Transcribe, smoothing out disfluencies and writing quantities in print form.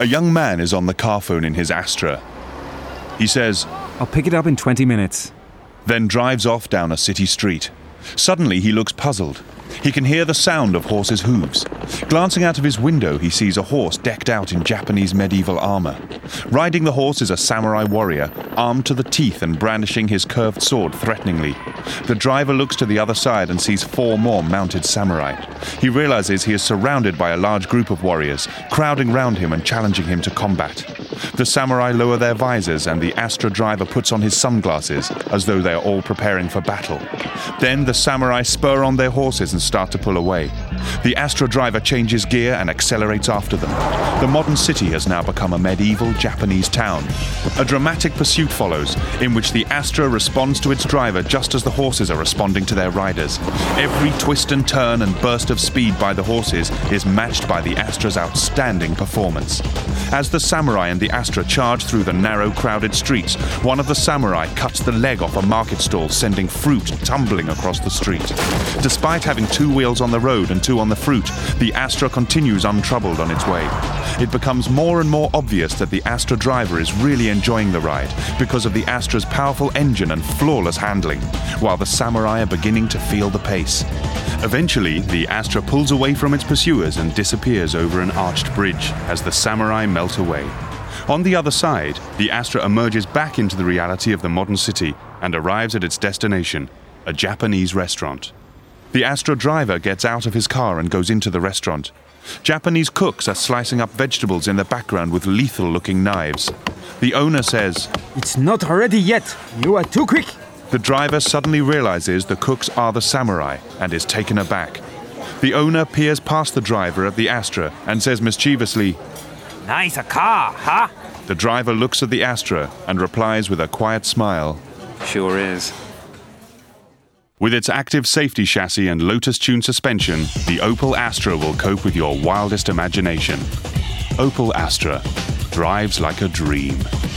A young man is on the car phone in his Astra. He says, I'll pick it up in 20 minutes. Then drives off down a city street. Suddenly he looks puzzled. He can hear the sound of horses' hooves. Glancing out of his window, he sees a horse decked out in Japanese medieval armor. Riding the horse is a samurai warrior, armed to the teeth and brandishing his curved sword threateningly. The driver looks to the other side and sees 4 more mounted samurai. He realizes he is surrounded by a large group of warriors, crowding round him and challenging him to combat. The samurai lower their visors and the Astra driver puts on his sunglasses, as though they are all preparing for battle. Then the samurai spur on their horses and start to pull away. The Astra driver changes gear and accelerates after them. The modern city has now become a medieval Japanese town. A dramatic pursuit follows, in which the Astra responds to its driver just as the horses are responding to their riders. Every twist and turn and burst of speed by the horses is matched by the Astra's outstanding performance. As the samurai and the Astra charge through the narrow, crowded streets, one of the samurai cuts the leg off a market stall, sending fruit tumbling across the street. Despite having 2 wheels on the road and 2 on the fruit, the Astra continues untroubled on its way. It becomes more and more obvious that the Astra driver is really enjoying the ride because of the Astra's powerful engine and flawless handling, while the samurai are beginning to feel the pace. Eventually, the Astra pulls away from its pursuers and disappears over an arched bridge as the samurai melt away. On the other side, the Astra emerges back into the reality of the modern city and arrives at its destination, a Japanese restaurant. The Astra driver gets out of his car and goes into the restaurant. Japanese cooks are slicing up vegetables in the background with lethal-looking knives. The owner says, It's not ready yet. You are too quick. The driver suddenly realizes the cooks are the samurai and is taken aback. The owner peers past the driver at the Astra and says mischievously, Nice car, huh? The driver looks at the Astra and replies with a quiet smile. Sure is. With its active safety chassis and Lotus-tuned suspension, the Opel Astra will cope with your wildest imagination. Opel Astra drives like a dream.